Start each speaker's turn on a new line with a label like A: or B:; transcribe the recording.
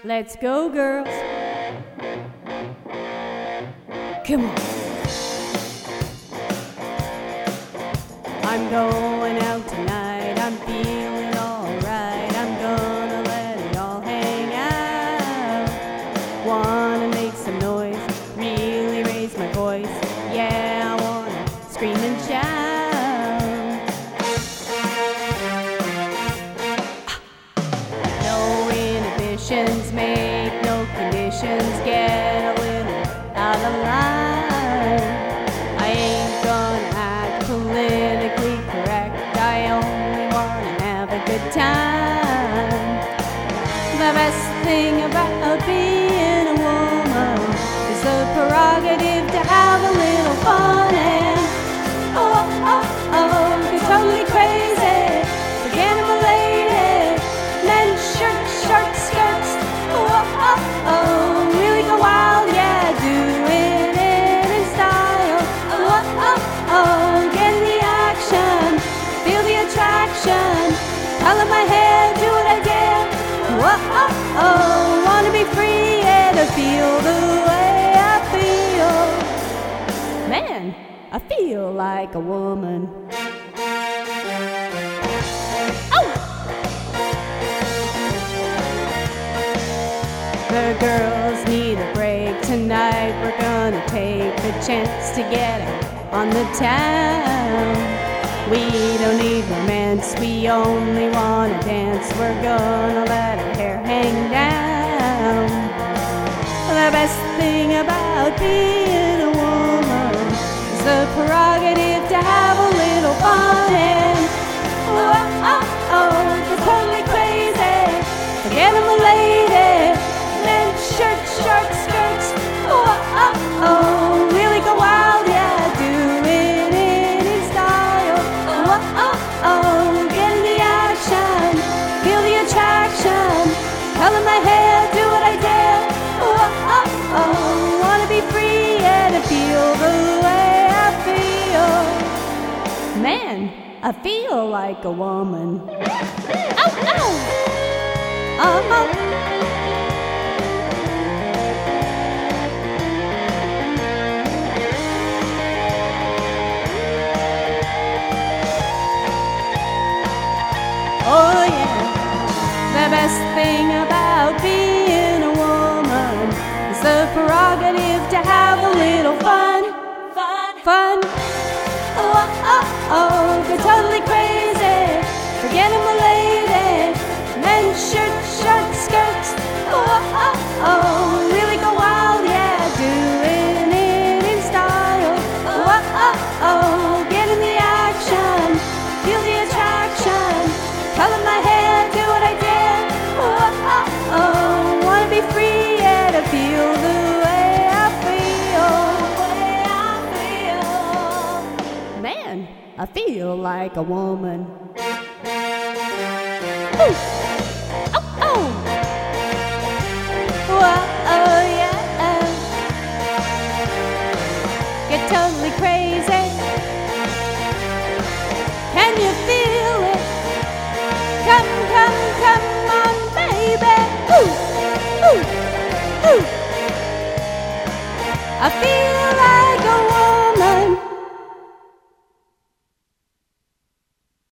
A: Let's go, girls. Come on. I'm going out tonight. I'm feeling alright. I'm gonna let it all hang out. Wanna make some noise, really raise my voice. Yeah, I wanna scream and shout. No inhibitions, make no conditions. Get a little out of line. I ain't gonna act politically correct. I only wanna have a good time. The best thing about being a woman is the prerogative to have a little fun and get totally crazy. Forget I'm a lady. Men's shirts, short skirts. Really go wild, yeah, doing it in style. Get in the action, feel the attraction. Color my hair, do what I dare. Wanna be free, yeah, to feel the way I feel. Man, I feel like a woman. The girls need a break tonight. We're gonna take a chance to get out on the town. We don't need romance, we only wanna dance. We're gonna let our hair hang down. The best thing about being a woman is the prerogative to have a little fun and get totally crazy. Forget I'm a lady. Men's shirts, short skirts. Really go wild, yeah, doing it in style. Get in the action, feel the attraction. Color my hair, do what I dare. Wanna be free, yeah, to feel the way I feel. Man, I feel like a woman. Oh yeah, the best thing about being a woman is the prerogative to have a little fun. Get totally crazy. Forget I'm a lady. Men's shirts, short skirts. Really go wild, yeah, doing it in style. Get in the action, feel the attraction. Color my hair, do what I dare. Wanna be free, yeah, to feel the way I feel. Man, I feel like a woman. Woo!